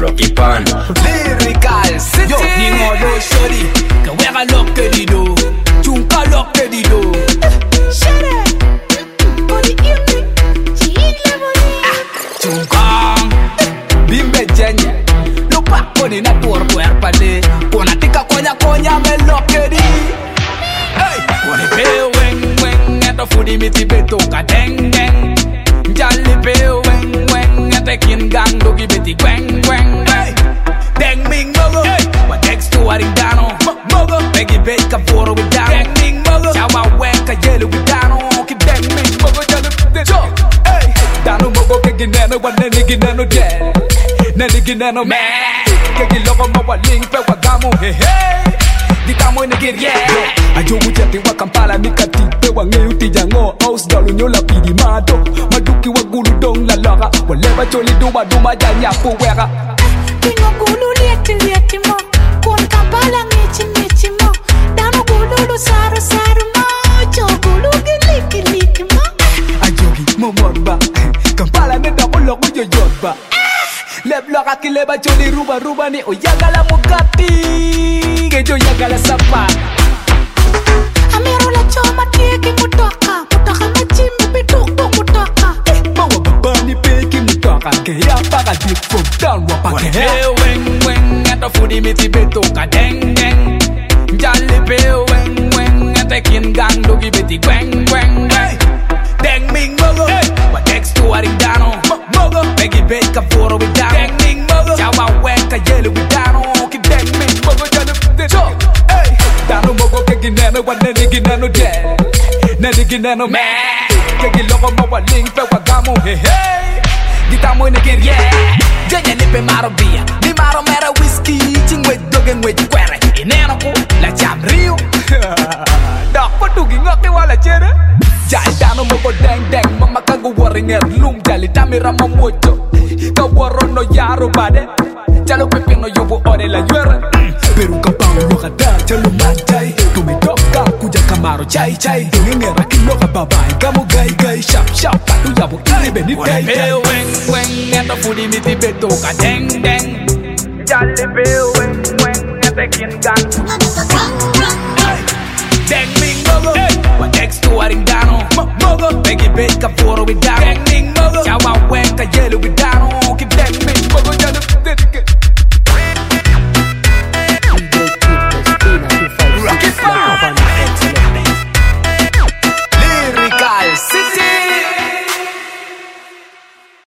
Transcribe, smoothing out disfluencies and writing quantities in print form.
Rocky Pan. Lyrical City. Yo, ni ngodo shori, ka wega lokke di do, chunka lokke di do. Shere, body evening, chile body. Chunkang, bimbe jenye, lupa koni na tuor puerpale, kona tika konya me lokke di. Hey, koni pe weng, eto fudi miti beto ka deng deng. Jali pe weng, ete kin gang dogi beti gweng. Hey, deng ming mogo, what next to aringano, mogo, begi bet ka foro with down. Deng ming mogo, chawa weka yelu with down. Ki deng ming mogo jalo cho. Hey, dano mogo kegi neno wane nigi neno del, nigi neno man. Kegi logo mo waling pe wagamu hey hey. Di kamo nigeria ajogu jati wa Kampala mikati pe wa ngeuti jango aus dalu nyola pidi mado maduki wa gulu dong la laga waleba choli duma janya puwera Pingo gulu lieti mo, kon Kampala ngichi mo. Dano gulu saru mo, cho gulu giliki mo. ajogi momorba Kampala nenda ulogo yoyotba lebloga kileba choli ruba ni oyagala mukati gejo yagala sapa Amiro la choma tiki mutoka machimbe bituko mutoka. mawa babani peki mutoka ke ya paka dik from down wapake weng eto fudi miti beto ka deng deng jali pe weng ete kin gang dogi beti gweng hey deng ming mogo what next to aringano mogo begi bet ka foro with down deng ming mogo chawa weka yelu with down ki deng ming mogo jalo cho hey dano mogo kegi neno wane nigi neno del nigi neno man kegi logo mo waling pe wagamu hey hey gitamo nigeria jenye nipe maro bia ni maro mera whiskey chingwe doge ngwe kwere ineno ko la jam rio dak patugi ngoke wala chere jai dano mogo deng mama kangu waringer lum jali tamira mamocho ka worono yaro bade jalo pepino yobo ore la yuera peru kapang loka da jalo manjai tumetoka kuja kamaro chai ngengera kiloka babai kamo gai sharp patu yabo ibe ni dai weng eto fudi miti beto ka deng jali pe weng ete kin gang deng ming mogo what next to aringano mogo begi bet ka foro with down deng ming mogo chawa weka yelu with down ki deng ming mogo jalo Rocky Pan. Lyrical City.